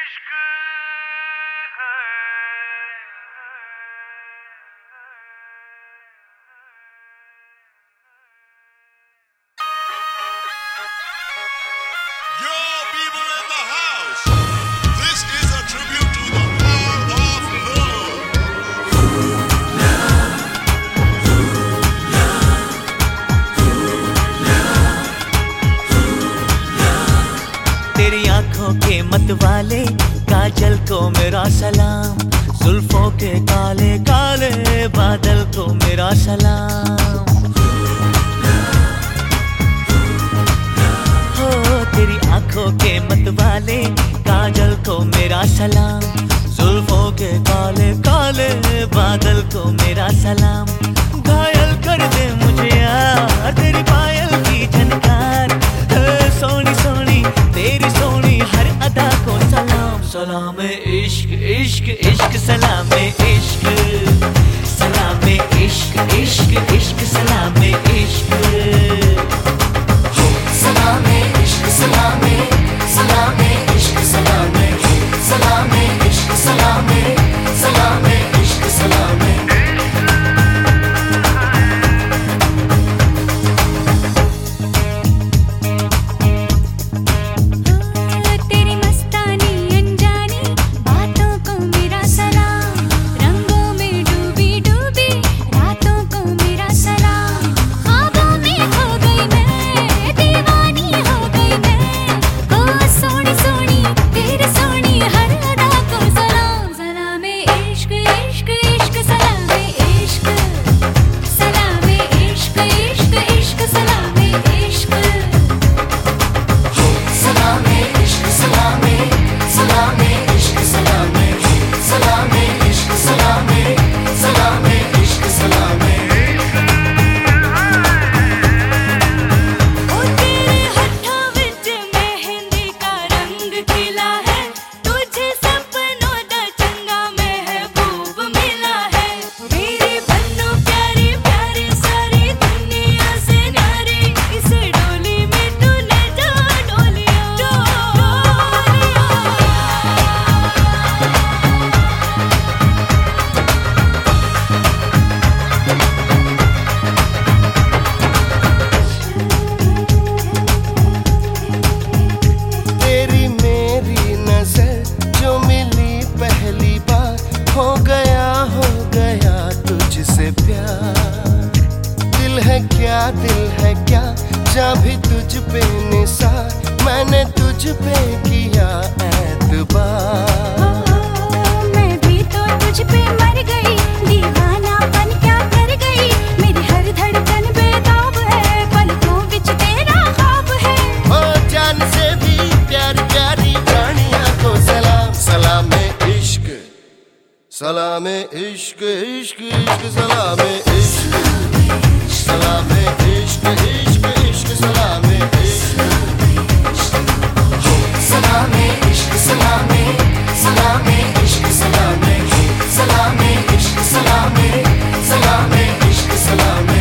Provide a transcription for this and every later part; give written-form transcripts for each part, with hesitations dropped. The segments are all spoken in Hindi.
Yo, people in the house, this is a tribute to the power of love. तेरी आंखों के मतवाले काजल को मेरा सलाम, जुल्फों के काले काले बादल को मेरा सलाम। हो तेरी आंखों के मतवाले काजल को मेरा सलाम, जुल्फों के काले काले बादल को मेरा सलाम। घायल कर दे मुझे यार तेरी पायल की झनकार, सोनी सोनी तेरी सोनी हर अदा को सलाम। सलाम इश्क इश्क इश्क सलाम इश्क, सलाम इश्क इश्क इश्क सलाम इश्क, सलाम इश्क सलाम सलाम इश्क सलाम सलाम इश्क सलाम सलाम इश्क सलाम। तेरी मस्तानी अनजानी बातों को मेरा सलाम, रंगों में डूबी डूबी रातों को मेरा सलाम। ख्वाबों में खो गई मैं, दीवानी हो गई मैं, ओ सोनी सोनी तेरी सोनी हर अदा को सलाम। सलाम इश्क इश्क इश्क सलाम इश्क, सलाम इश्क इश्क इश्क सलाम इश्क, सलाम इश्क सलाम सलाम इश्क सलाम सलाम इश्क सलाम सलाम इश्क सलाम। ओ तेरे होठों विच मेहंदी का रंग खिला है, तुझे सपनों दा चंगा महबूब मिला है। मेरे बन्नों प्यारे प्यारे सारी दुनिया से न्यारे, इस डोली में तू ले जा डोलिया डोलिया। तेरी मेरी नजर जो मिली पहली बार, हो गया तुझसे प्यार। दिल है क्या जा भी तुझ पे निसार, मैंने तुझ पे किया एतबार। मैं भी तो तुझ पे मर गई, दीवाना बन क्या कर गई, मेरी हर धड़कन बेताब है, पलकों विच तेरा ख्वाब है। ओ जान से भी प्यार प्यारी जानिया को सलाम, सलाम इश्क सलाम इश्क इश्क इश्क सलाम इश्क, सलाम इश्क इश्क इश्क सलाम इश्क, सलाम इश्क सलाम सलाम इश्क सलाम सलाम इश्क सलाम सलाम इश्क सलाम।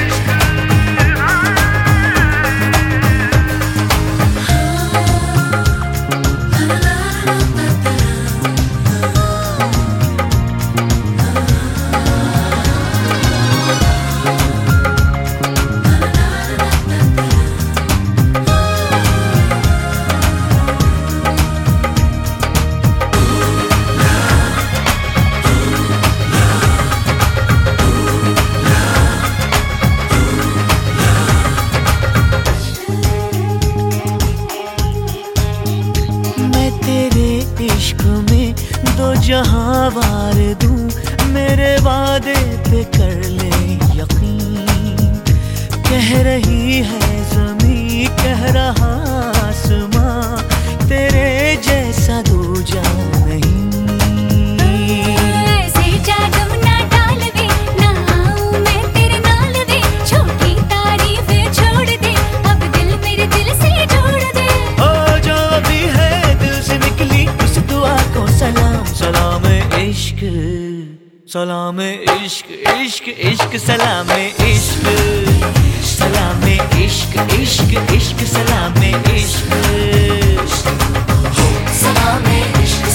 मैं तेरे इश्क में दो जहां वार दूं, मेरे वादे पे कर ले यकीन। कह रही है ज़मीं कह रहा आसमां, तेरे जैसा दूजा नहीं। ऐसे जादू ना डाल दे, ना आऊं मैं तेरे नाल दे, छोटी तारीफें छोड़ दे, अब दिल मेरे दिल से जोड़ दे। ओ जो भी है दिल से निकली उस दुआ को सलाम, सलाम इश्क सलाम इश्क इश्क इश्क सलाम इश्क, सलाम इश्क इश्क इश्क सलाम इश्क, सलाम इश्क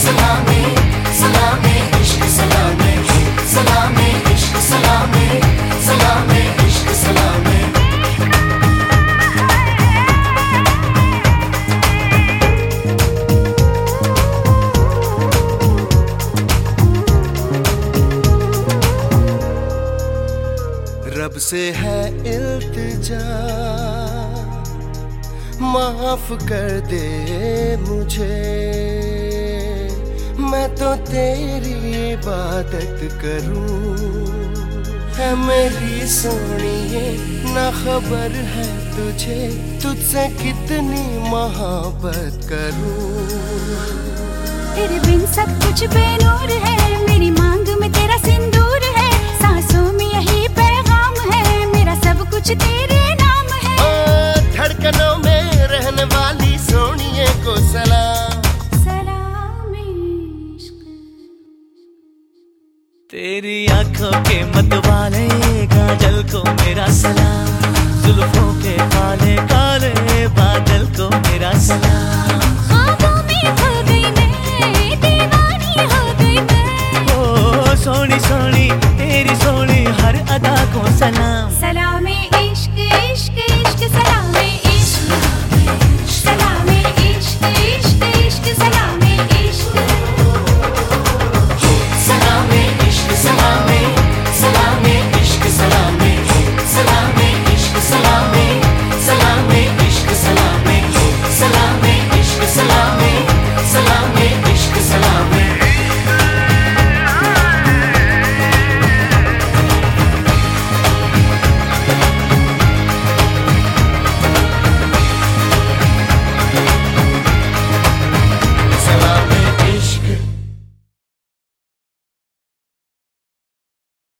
से है इल्तिजा, माफ कर दे मुझे, मैं तो तेरी इबादत करूं। है मेरी सोनिए ना खबर है तुझे, तुझसे कितनी मोहब्बत करूं। तेरे बिन सब कुछ बेनूर है, मेरी मांग में तेरा सिंदूर है, सांसों में यही पैगाम है, मेरा सब कुछ तेरे नाम है। ओ धड़कनों में रहने वाली सोनिए को सलाम। सलाम इश्क। तेरी आंखों के मतवाले काजल को मेरा सलाम, जुल्फों के काले काले बादल को मेरा सलाम।